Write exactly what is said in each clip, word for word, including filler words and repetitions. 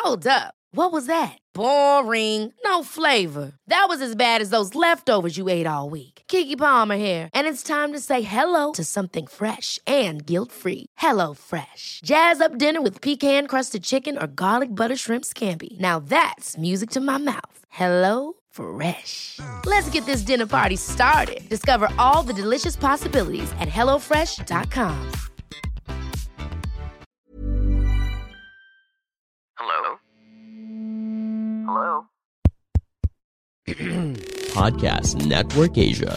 Hold up. What was that? Boring. No flavor. That was as bad as those leftovers you ate all week. Keke Palmer here, and it's time to say hello to something fresh and guilt-free. Hello Fresh. Jazz up dinner with pecan-crusted chicken or garlic butter shrimp scampi. Now that's music to my mouth. Hello Fresh. Let's get this dinner party started. Discover all the delicious possibilities at hello fresh dot com. Hello? Hello? Podcast Network Asia.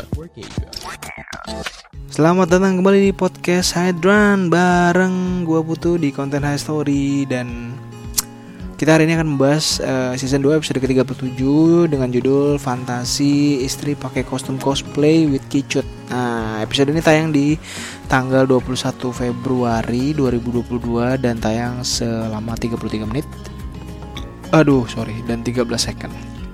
Selamat datang kembali di podcast Hydran bareng gua Putu di konten High Story. Dan kita hari ini akan membahas uh, season dua episode ke tiga puluh tujuh dengan judul Fantasi Istri Pakai Kostum Cosplay with Kicut. Nah, episode ini tayang di tanggal dua puluh satu Februari dua ribu dua puluh dua dan tayang selama tiga puluh tiga menit. Aduh, sorry, dan tiga belas second.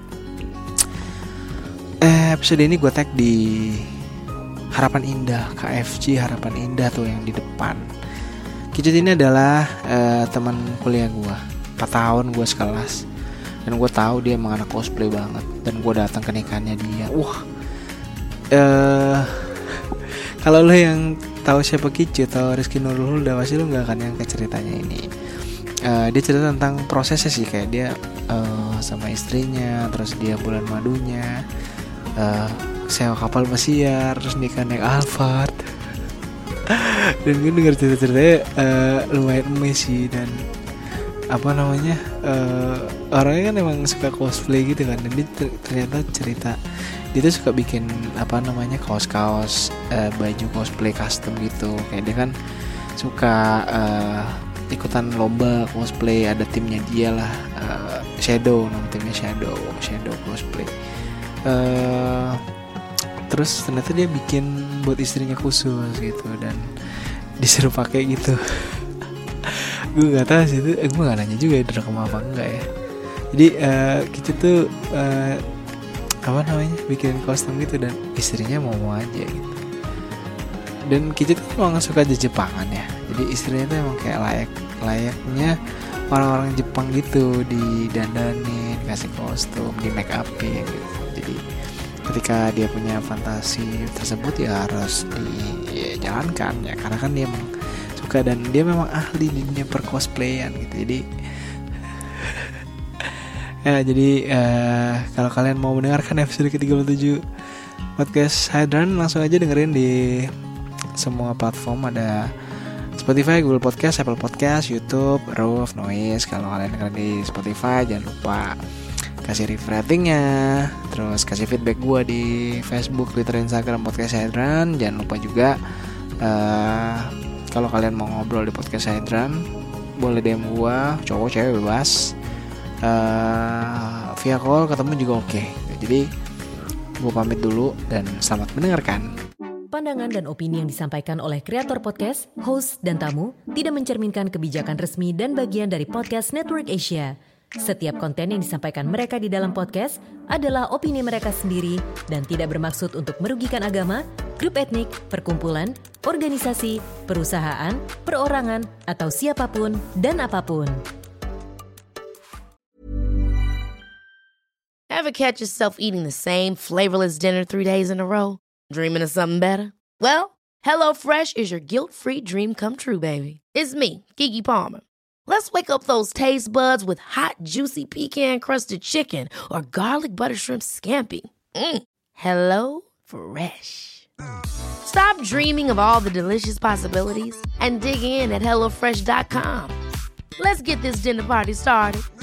Eh, episode ini gue tag di Harapan Indah, K F C Harapan Indah tuh yang di depan. Kicut ini adalah uh, teman kuliah gue, empat tahun gue sekelas. Dan gue tahu dia emang anak cosplay banget. Dan gue datang ke nikahannya dia. Wah, uh, kalau lo yang tahu siapa Kicut, tahu Rizky Nurul, udah pasti lo nggak akan nyangka ceritanya ini. Uh, dia cerita tentang prosesnya sih, kayak dia uh, sama istrinya, terus dia bulan madunya, uh, sewa kapal pesiar, terus nikah naik Alphard. Dan gue denger cerita-ceritanya uh, lumayan emes sih. Dan apa namanya, uh, orangnya kan emang suka cosplay gitu kan. Dan dia ternyata cerita dia tuh suka bikin apa namanya kaos-kaos, uh, baju cosplay custom gitu. Kayak dia kan suka uh, ikutan lomba cosplay, ada timnya dia lah, uh, Shadow, nama timnya Shadow, Shadow cosplay. Uh, terus ternyata dia bikin buat istrinya khusus gitu dan disuruh pakai gitu. Gue nggak tahu sih itu, gue nggak nanya juga direkam apa enggak ya. Jadi uh, kita tuh uh, apa namanya bikin kostum gitu dan istrinya mau-mau aja gitu. Dan kita tuh emang suka aja Jepangan ya. Jadi istrinya tuh emang kayak layak layaknya orang-orang Jepang gitu, didandanin, kasih kostum, di make upin gitu. Jadi ketika dia punya fantasi tersebut ya harus dijalankan ya, karena kan dia emang suka dan dia memang ahli di dunia percosplayan gitu. Jadi ya jadi uh, kalau kalian mau mendengarkan episode ke tiga puluh tujuh podcast Hydran, langsung aja dengerin di semua platform, ada Spotify, Google Podcast, Apple Podcast, YouTube, Roof, Noise. Kalau kalian dengerin di Spotify, jangan lupa kasih review ratingnya, terus kasih feedback gue di Facebook, Twitter, Instagram Podcast Hydran. Jangan lupa juga uh, kalau kalian mau ngobrol di Podcast Hydran, boleh D M gue, cowok cewek bebas, uh, via call ketemu juga oke. Okay. Jadi gue pamit dulu dan selamat mendengarkan. Pandangan dan opini yang disampaikan oleh kreator podcast, host, dan tamu tidak mencerminkan kebijakan resmi dan bagian dari Podcast Network Asia. Setiap konten yang disampaikan mereka di dalam podcast adalah opini mereka sendiri dan tidak bermaksud untuk merugikan agama, grup etnik, perkumpulan, organisasi, perusahaan, perorangan, atau siapapun dan apapun. Ever catch yourself eating the same flavorless dinner three days in a row? Dreaming of something better? Well, HelloFresh is your guilt-free dream come true, baby. It's me, Keke Palmer. Let's wake up those taste buds with hot, juicy pecan-crusted chicken or garlic butter shrimp scampi. Mm. Hello Fresh. Stop dreaming of all the delicious possibilities and dig in at hello fresh dot com. Let's get this dinner party started.